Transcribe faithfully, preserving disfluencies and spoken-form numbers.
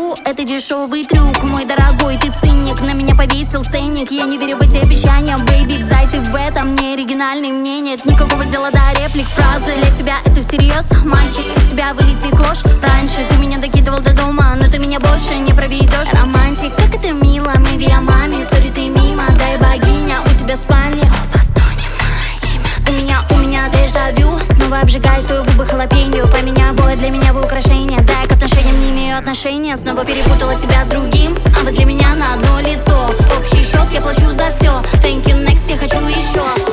люблю, это дешевый трюк. Мой дорогой, ты циник, на меня повесил ценник. Я не верю в эти обещания, бэйби, зай, ты в этом не оригинальный. Мне нет никакого дела до реплик, фразы. Для тебя это всерьез, мальчик, из тебя вылетит ложь. Раньше ты меня докидывал до дома, но ты меня больше не проведешь. Романтик, как это мило, мы я маме, сори, ты мимо, дай богиня, у тебя спальня. У меня, у меня дежавю. Снова обжигаюсь, твои губы халапеньо. Поменяй обои для меня вы украшения. Да, я к отношениям не имею отношения. Снова перепутала тебя с другим, а вы для меня на одно лицо. Общий счет я плачу за все. Thank you, next, я хочу еще.